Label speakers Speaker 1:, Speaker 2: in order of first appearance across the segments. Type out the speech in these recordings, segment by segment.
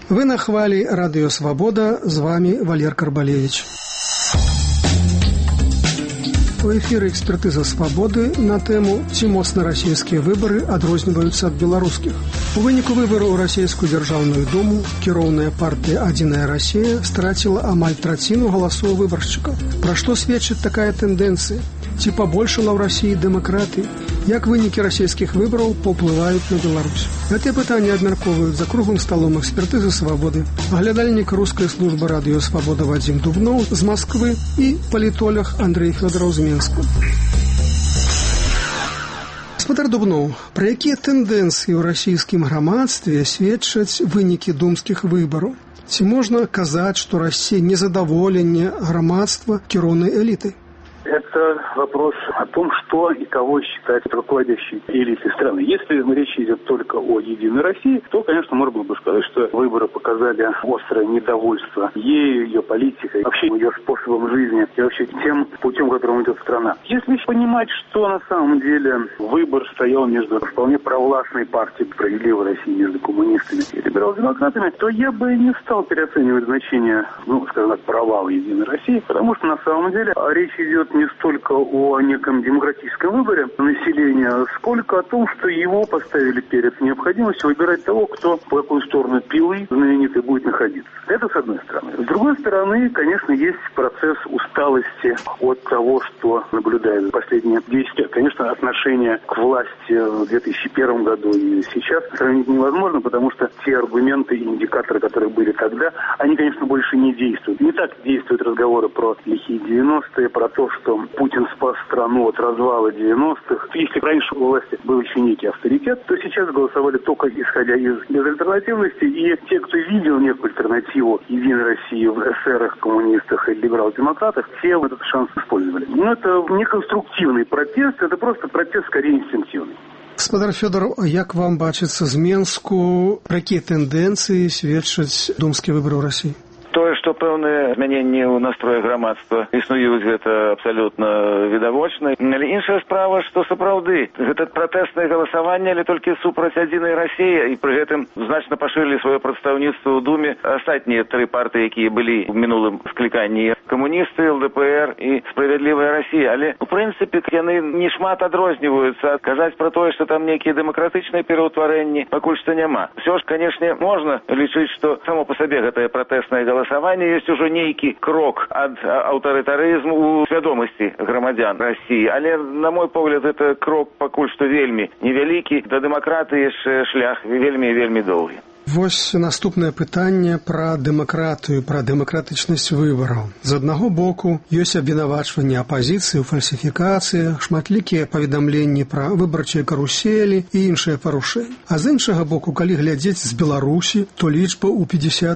Speaker 1: Вы на хвалі Радыё Свабода, з вами Валер Карбалевич. У эфіры экспертыза свабоды на тэму «Ці моцна расійскія выбары адрозніваюцца ад беларускіх». У выніку выбараў у расійскую дзяржаўную думу кіроўная партыя «Адзіная Расія» страціла амаль траціну галасоў выбаршчыкаў. Пра што сведчыць такая тэндэнцыя? Ці пабольшала ў Расіі дэмакратыі? Як вынікі расійскіх выбараў паўплываюць на Беларусь? Гэтыя пытанні абмяркоўваюць за круглым сталом экспертызы свабоды аглядальнік рускай службы радыё «Свабода» Вадзім Дубноў з Масквы і палітолог Андрэй Фёдораў з Менску. Гаспадар Дубноў, пра якія тэндэнцыі ў расійскім грамадстве сведчаць вынікі думскіх выбараў? Ці можна казаць, што расце незадаволенне грамадства кіроўнай элітай?
Speaker 2: Это вопрос о том, что и кого считать руководящей элитой страны. Если речь идет только о «Единой России», то, конечно, можно было бы сказать, что выборы показали острое недовольство ею, ее политикой, вообще ее способом жизни и вообще тем путем, которым идет страна. Если понимать, что на самом деле выбор стоял между вполне провластной партией «Справедливой России», между коммунистами и либерал-демократами, то я бы не стал переоценивать значение, скажем так, провала «Единой России», потому что на самом деле речь идет не столько о неком демократическом выборе населения, сколько о том, что его поставили перед необходимостью выбирать того, кто по какую сторону пилы знаменитой будет находиться. Это с одной стороны. С другой стороны, конечно, есть процесс усталости от того, что наблюдает последние 10 лет. Конечно, отношение к власти в 2001 году и сейчас сравнить невозможно, потому что те аргументы и индикаторы, которые были тогда, они, конечно, больше не действуют. Не так действуют разговоры про лихие 90-е, про то, что Путин спас страну от развала 90-х. Если раньше у власти был еще некий авторитет, то сейчас голосовали только исходя из безальтернативности. И те, кто видел некую альтернативу «Единой России» в эсерах, коммунистах и либерал-демократах, все этот шанс использовали. Но это не конструктивный протест, это просто протест скорее инстинктивный.
Speaker 1: Гаспадар Фёдораў, як вам бачыцца з Менску, пра якія тэндэнцыі сведчаць думскія выбары ў Расіі?
Speaker 3: Тое, што пэўныя змяненні ў настроі грамадства існуюць, гэта абсалютна відавочна. Але іншая справа, што сапраўды гэта пратэснае галасаванне, але толькі супраць «Адзінай Расіі», і пры гэтым значна пашырылі сваё прадстаўніцтва ў Думе астатнія тры партыі, якія былі ў мінулым скліканні: камуністы, ЛДПР і «Справядлівая Расія». Але, у прынцыпе, яны не шмат адрозніваюцца. Казаць пра тое, што там нейкія дэмакратычныя пераўтварэнні, пакуль што няма. Усё ж, канешне, можна лічыць, што само па сабе гэтае пратэснае галасаванне ёсць ужо нейкі крок ад аўтарытарызму ў свядомасці грамадзян Расіі. Але, на мой погляд, гэта крок пакуль што вельмі невялікі. Да дэмакратыі яшчэ шлях вельмі і вельмі доўгі.
Speaker 1: Вось наступнае пытанне пра дэмакратыю, пра дэмакратычнасць выбараў. З аднаго боку, ёсць абвінавачванне апазіцыі ў фальсіфікацыях, шматлікія паведамленні пра выбарчыя каруселі і іншыя парушэнні. А з іншага боку, калі глядзець з Беларусі, то лічба ў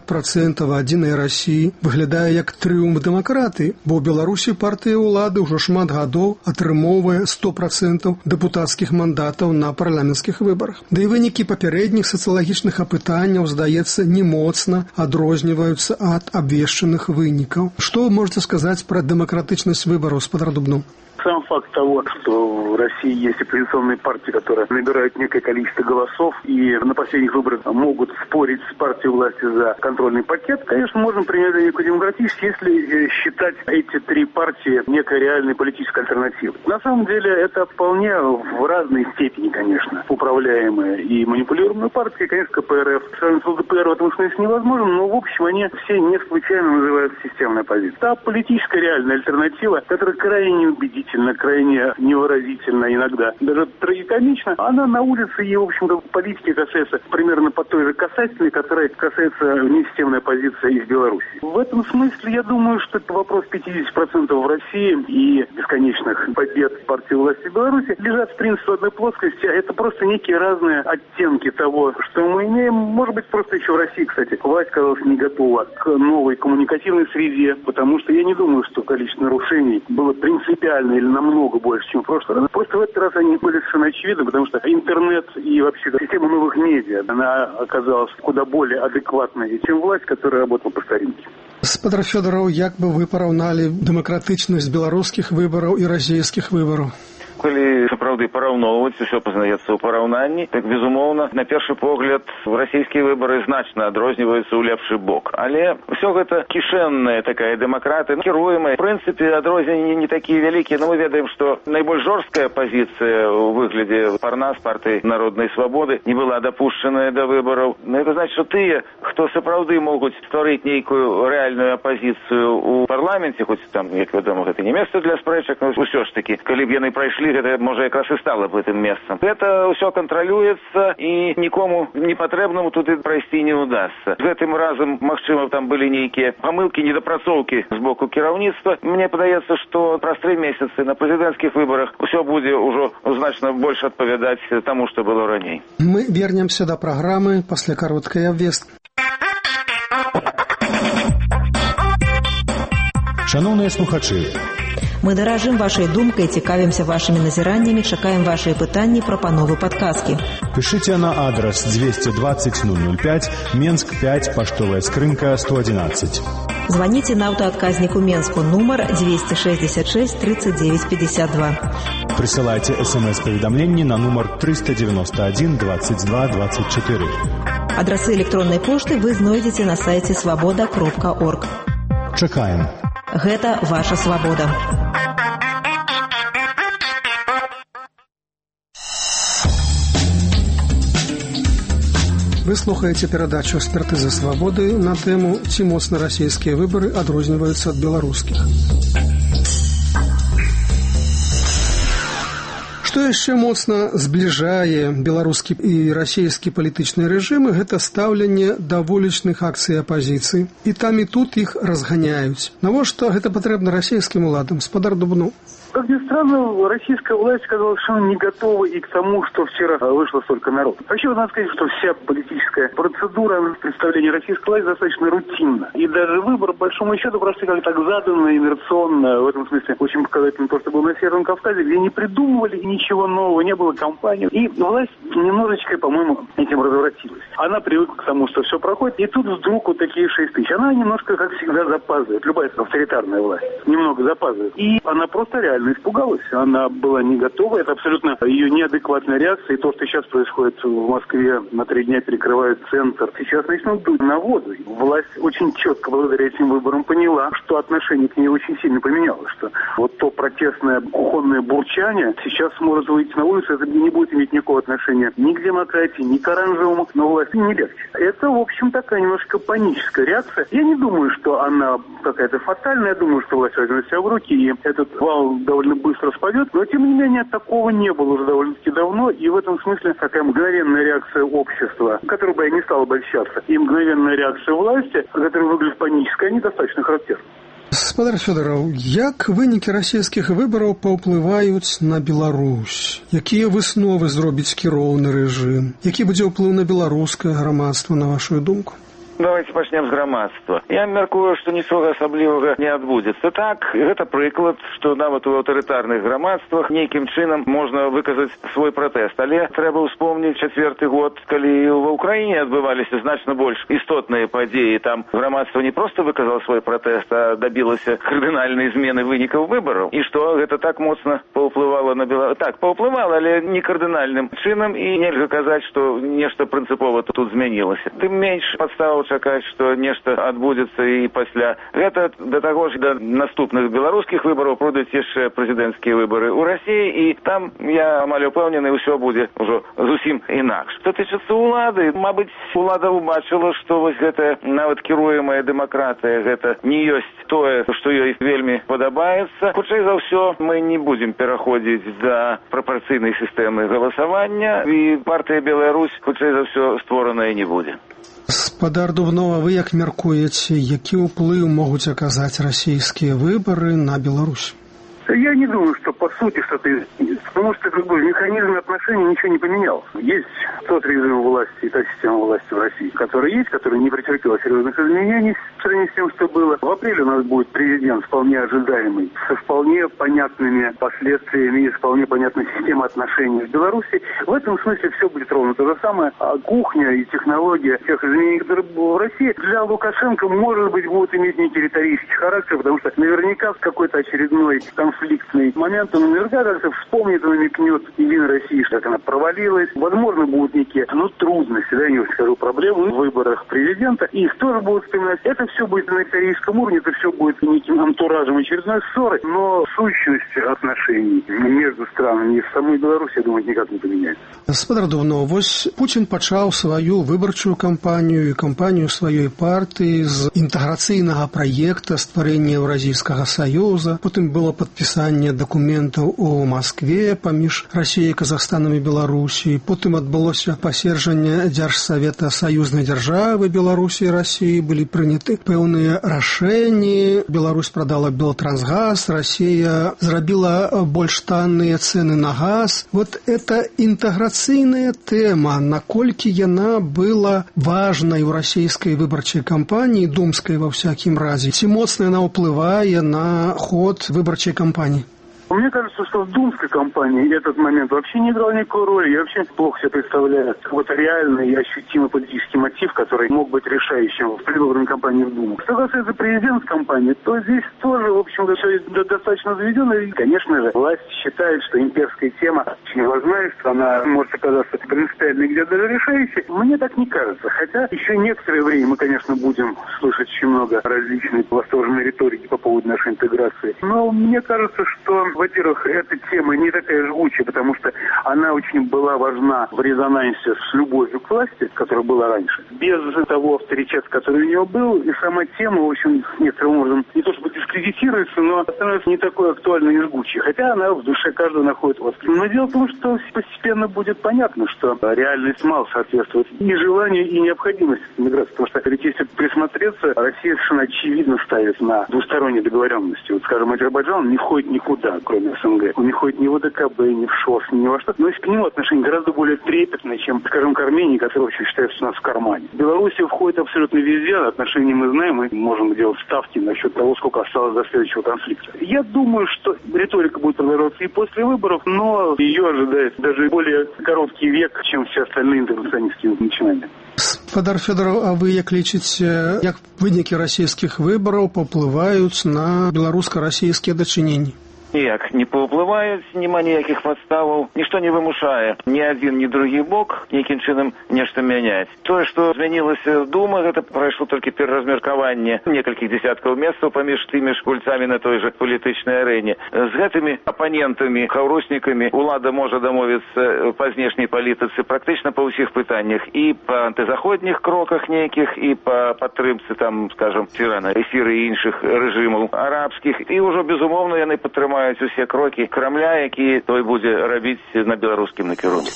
Speaker 1: 50% «Адзінай Расіі» выглядае як трыумф дэмакратыі, бо ў Беларусі партыя ўлады ўжо шмат гадоў атрымоўвае 100% дэпутацкіх мандатаў на парламенцкіх выбарах. Да і вынікі папярэдніх сацыялагічных апытанняў, здаецца, не моцна адрозніваюцца ад абвешчаных вынікаў. Што можете сказаць пра дэмакратычнасць выбараў, гаспадар Дубноў?
Speaker 2: Сам факт того, что в России есть оппозиционные партии, которые набирают некое количество голосов и на последних выборах могут спорить с партией власти за контрольный пакет, конечно, можно принять некую демократическую, если считать эти три партии некой реальной политической альтернативой. На самом деле это вполне в разной степени, конечно, управляемые и манипулируемые партии. Конечно, КПРФ, сравнить с ЛДПР в этом смысле невозможно, но в общем они все не случайно называются системной оппозицией. Та политическая реальная альтернатива, которая крайне неубедительна, крайне невыразительно, иногда даже трагикомично, она на улице, и, в общем-то, политики касается примерно по той же касательной, которая касается несистемной оппозиции из Беларуси. В этом смысле, я думаю, что это вопрос 50% в России и бесконечных побед партии власти Беларуси лежат, в принципе, в одной плоскости. Это просто некие разные оттенки того, что мы имеем. Может быть, просто еще в России, кстати, власть, казалось, не готова к новой коммуникативной среде, потому что я не думаю, что количество нарушений было принципиально или намного больше, чем в прошлый раз. Просто в этот раз они были совершенно очевидны, потому что интернет и вообще система новых медиа, она оказалась куда более адекватной, чем власть, которая работала по старинке.
Speaker 1: Гаспадар Фёдораў, як бы вы параўналі дэмакратычнасць беларускіх выбараў і расійскіх выбараў?
Speaker 3: Калі сапраўды параўноўваць, усё пазнаецца ў параўнанні, так, безумоўна, на першы погляд, расійскія выбары значна адрозніваюцца ў лепшы бок. Але ўсё гэта кішэнная такая дэмакратыя, кіруемая. В прынцыпе, адрозненні не такія вялікія, но мы ведаем, што найбольш жорсткая пазіцыя ў выглядзе Парнас, партыі Народнай Свабоды, не была дапушчаная да выбараў. Но это значит, што тыя, хто сапраўды могуць стварыць нейкую рэальную апазіцыю ў парламенце, хоць там, як вядома, гэта не месца для спрэчак, но ўсё ж такі, калі б яны прайшлі, гэта, можа, якраз і стала б гэтым месцам. Гэта ўсё кантралюецца, і нікому непатрэбнаму туды прайсці не ўдасца. Гэтым разам, магчыма, там былі нейкія памылкі, недапрацоўкі з боку кіраўніцтва. Мне падаецца, што праз 3 месяцы на прэзідэнцкіх выбарах усё будзе ўжо значна больш адпавядаць таму, што было раней.
Speaker 1: Мы вернемся да праграмы пасля кароткай абвесткі.
Speaker 4: Шановныя слухачы,
Speaker 5: мы даражым вашай думкай, цікавімся вашымі назіраннямі, чакаем вашыя пытанні, прапановы, падказкі.
Speaker 4: Пішыце на адрас 220 005, Менск 5, паштовая скрынка 111.
Speaker 5: Званіце на аўтаадказніку Менску, нумар 266 39 52.
Speaker 4: Прысылайце СМС-паведамленні на нумар 391 22 24.
Speaker 5: Адрасы электроннай пошты вы знойдзеце на сайце свабода.орг.
Speaker 4: Чакаем.
Speaker 5: Гэта ваша свабода.
Speaker 1: Вы слухаеце перадачу «Экспертыза свабоды» на тэму «Ці моцна расійскія выбары адрозніваюцца ад беларускіх». Што яшчэ моцна збліжае беларускі і расійскі палітычныя рэжымы, гэта стаўленне да вулічных акцый апазіцыі. І там і тут іх разганяюць. Навошта гэта патрэбна расійскім уладам? Спадар Дубнов.
Speaker 2: Как ни странно, российская власть казалась совершенно не готова и к тому, что вчера вышло столько народу. Вообще, надо сказать, что вся политическая процедура представления российской власти достаточно рутинна. И даже выбор, по большому счету, просто как так заданно, инерционно, в этом смысле очень показательно то, что было на Северном Кавказе, где не придумывали ничего нового, не было кампании. И власть немножечко, по-моему, этим развратилась. Она привыкла к тому, что все проходит, и тут вдруг вот такие 6 тысяч. Она немножко, как всегда, запаздывает. Любая авторитарная власть немного запаздывает. И она просто реально испугалась. Она была не готова. Это абсолютно ее неадекватная реакция. И то, что сейчас происходит в Москве, на 3 дня перекрывают центр. Сейчас начнут дуть на воду. Власть очень четко благодаря этим выборам поняла, что отношение к ней очень сильно поменялось. Что вот то протестное кухонное бурчание сейчас может выйти на улицу. Это не будет иметь никакого отношения ни к демократии, ни к оранжевому. Но власти не легче. Это, в общем, такая немножко паническая реакция. Я не думаю, что она какая-то фатальная. Я думаю, что власть возьмет себя в руки. И этот вал довольно быстро спадет, но тем не менее такого не было уже довольно-таки давно, и в этом смысле такая мгновенная реакция общества, которой бы я не стал обольщаться, и мгновенная реакция власти, которая выглядит панической, они достаточно характерны.
Speaker 1: Спадар Фёдораў, як вынікі расійскіх выбараў паўплываюць на Беларусь? Якія высновы зробіць кіроўны рэжым? Які будзе ўплыў на беларускае грамадства, на вашу думку?
Speaker 3: Давайте пачнем з грамадства. Я мяркую, што нічога асаблівага не адбудзецца. Так, гэта прыклад, што нават у аўтарытарных грамадствах нейкім чынам можна выказаць свой пратэст. Але трэба ўспомніць 4-й год, калі ва ўкраіне адбываліся значна больш істотныя падзеі. Там грамадства не проста выказала свой пратэст, а дабілася кардынальнай змены вынікаў выбараў. І што гэта так моцна паўплывала на Беларусь. Так, паўплывала, але не кардынальным чынам, і нельга казаць, што нешта прынцыпова тут змянілася. Тым менш падстава чакаць, што нешта адбудзецца і пасля. Гэта да таго ж да наступных беларускіх выбараў пройдуць яшчэ прэзідэнцкія выбары ў Расіі, і там, я амаль упэўнены, ўсё будзе ўжо зусім інакш. Што тычыцца ўлады, мабыць, улада ўбачыла, што вось гэтая нават кіруемая дэмакратыя, гэта не ёсць тое, што ёй вельмі падабаецца. Хутчэй за ўсё, мы не будзем пераходзіць да прапарцыйнай сістэмы галасавання, і партыя Беларусь, хутчэй за ўсё, створаная не будзе.
Speaker 1: Спадар Дубнова, вы як мяркуеце, які ўплыў могуць аказаць расійскія выбары на Беларусь?
Speaker 2: Я не думаю, что по сути что-то изменится, потому что как бы в механизме отношений ничего не поменялось. Есть тот режим власти и та система власти в России, которая есть, которая не претерпела серьезных изменений в сравнении с тем, что было. В апреле у нас будет президент вполне ожидаемый, со вполне понятными последствиями и с вполне понятной системой отношений в Беларуси. В этом смысле все будет ровно то же самое. А кухня и технология тех изменений, которые были в России, для Лукашенко, может быть, будут иметь некий риторический характер, потому что наверняка в какой-то очередной конфликт конфликтный момент, он наверняка как-то вспомнит, намекнет Единой России, что она провалилась. Возможно, будут некие, трудности, не скажу, проблемы в выборах президента, и их тоже будут вспоминать. Это все будет на корейском уровне, это все будет неким антуражем очередной ссоры, но сущность отношений между странами и в самой Беларуси, я думаю, никак не поменяется.
Speaker 1: Гаспадар Дубноў, вось Пучин пачаў сваю выбарчую кампанію і кампанію сваёй партыі з інтэграцыйнага праекта стварэння Еўразійскага саюза. Потым было падпісанне дакументаў у Маскве паміж Расіяй, Казахстанам і Беларусі. Потым адбылося пасярджанне Дзяржсавета саюзнай дзяржавы Беларусі і Расіі. Былі прыняты пэўныя рашэнні. Беларусь прадала Белтрансгаз, Расія зрабіла больш танныя цэны на газ. Вот эта інтэграцыйная тэма, наколькі яна была важнай у расійскай выбарчай кампаніі, думскай ва всякім разе, ці моцна яна ўплывае на ход выбарчай кампаніі?
Speaker 2: Мне кажется, что в думской кампании этот момент вообще не играл никакой роли. Я вообще плохо себе представляю какой-то реальный и ощутимый политический мотив, который мог быть решающим в предвыборной кампании в Думу. Что касается президентской кампании, то здесь тоже, в общем-то, все достаточно заведено. И, конечно же, власть считает, что имперская тема очень важна, и что она может оказаться принципиальной, где даже решающей. Мне так не кажется. Хотя еще некоторое время мы, конечно, будем слышать очень много различной восторженной риторики по поводу нашей интеграции. Но мне кажется, что, во-первых, эта тема не такая жгучая, потому что она очень была важна в резонансе с любовью к власти, которая была раньше. Без того авторитета, который у него был, и сама тема, в общем, некоторым образом не то чтобы дискредитируется, но становится не такой актуальной и жгучей. Хотя она в душе каждого находит восторг. Но дело в том, что постепенно будет понятно, что реальность мало соответствует и желанию, и необходимости миграции. Потому что, если присмотреться, Россия совершенно очевидно ставит на двусторонние договоренности. Вот, скажем, Азербайджан не входит никуда, кроме СНГ. Он не ходит ни в ОДКБ, ни в ШОС, ни во что. Но есть к нему отношение гораздо более трепетное, чем, скажем, к Армении, которая вообще считается у нас в кармане. Белоруссия входит абсолютно везде. Отношения мы знаем, мы можем делать ставки насчет того, сколько осталось до следующего конфликта. Я думаю, что риторика будет продолжаться и после выборов, но ее ожидает даже более короткий век, чем все остальные интервенционистские начинания.
Speaker 1: Гаспадар Фёдоров, а вы як лічыце, як вынікі расійскіх выбараў паўплываюць на беларуска-расійскія дачыненні?
Speaker 3: Ніяк не паўплываюць, няма ніякіх падставаў, нішто не вымушае ні адзін, ні другі бок нейкім чынам нешта мяняць. Тое, што змянілася Дума, гэта прайшло толькі пераразмеркаванне некалькіх дзесяткаў месцаў паміж тымі ж гульцамі на той жа палітычнай арэне. З гэтымі апанентамі, хаўруснікамі ўлада можа дамовіцца па знешняй палітыцы практычна па ўсіх пытаннях, і па антызаходніх кроках нейкіх, і па падтрымцы, там, скажам, Ірана, Сірыі і іншых рэжымаў арабскіх, і ўжо, безумоўна, яны падтрымаюць усе крокі Крамля, які той будзе рабіць на беларускім накірунку.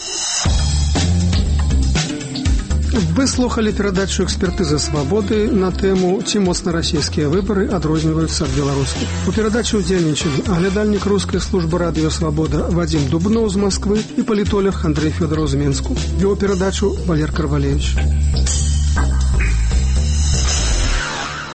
Speaker 1: Вы слухали перадачу «Экспертыза свабоды» на тэму «Ці моцна расійскія выбары адрозніваюцца ад беларускіх». У перадачы ўдзельнічалі аглядальнік рускай службы радыё «Свабода» Вадзім Дубноў з Масквы і палітолог Андрэй Фёдораў з Менску. Вёў перадачу Валер Карвалевич.